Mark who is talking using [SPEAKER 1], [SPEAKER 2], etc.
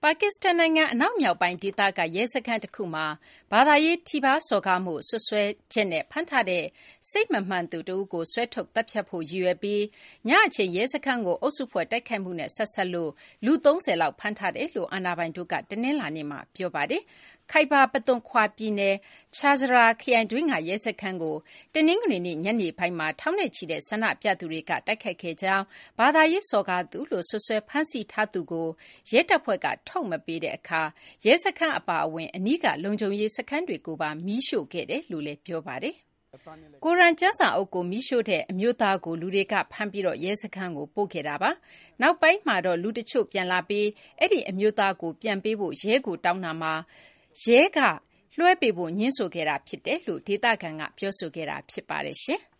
[SPEAKER 1] ပါကစ္စတန်နိုင်ငံအနောက်မြောက်ပိုင်းဒေသကရဲစခန်းတခုမှာဘာသာရေးထိပါးစော်ကားမှုစွပ်စွဲချက်နဲ့ဖမ်းထားတဲ့စိတ်မမှန်သူတဦးကိုဆွဲထုတ်သတ်ဖြတ်ဖို့ရည်ရွယ်ပြီးညအချိန်ရဲစခန်းကိုအုပ်စုဖွဲ့တိုက်ခိုက်မှုနဲ့ဆက်စပ်လို့လူ30လောက်ဖမ်းထားတယ်လို့အာဏာပိုင်တို့ကတနင်္လာနေ့မှာပြောပါတယ်။ခိုက်ဘာပသွန်ခွာပြည်နယ်ချာဇရာခရိုင်တွင်းကရဲစခန်းကိုတနင်္ဂနွေနေ့ညနေပိုင်းမှာထောင်နဲ့ချီတဲ့ဆန္ဒပြသူတွေကတိုက်ခိုက်ခဲ့ကြောင်းဘာသာရေးစော်ကားသူလို့ဆွဆွဲဖမ်းဆီးထားသူကိုရဲတပ်ဖွဲ့ကထုတ်မပေးတဲ့အခါရဲစခန်းအပါအဝင်အနီးကလုံခြုံရေးစခန်းတွေကိုပါမီးရှို့ခဲ့တယ်လို့လည်းပြောပါတယ်။ကိုရန်ကျမ်းစာအုပ်ကိုမီးရှို့တဲ့အမျိုးသားကိုလူတွေကဖမ်းပြီးရဲစခန်းကိုပို့ခဲ့တာပါ။နောက်ပိုင်းမှာတော့လူတချို့ပြန်လာပြီးအဲ့ဒီအမျိုးသားကိုပြန်ပေးဖို့ရဲကိုတောင်းတာမှာရဲကလွှဲပေးဖို့ညှင်းဆိုခဲ့တာဖြစ်တယ်လို့ဒေသခံကပြောဆိုခဲ့တာဖြစ်ပါတယ်ရှင်။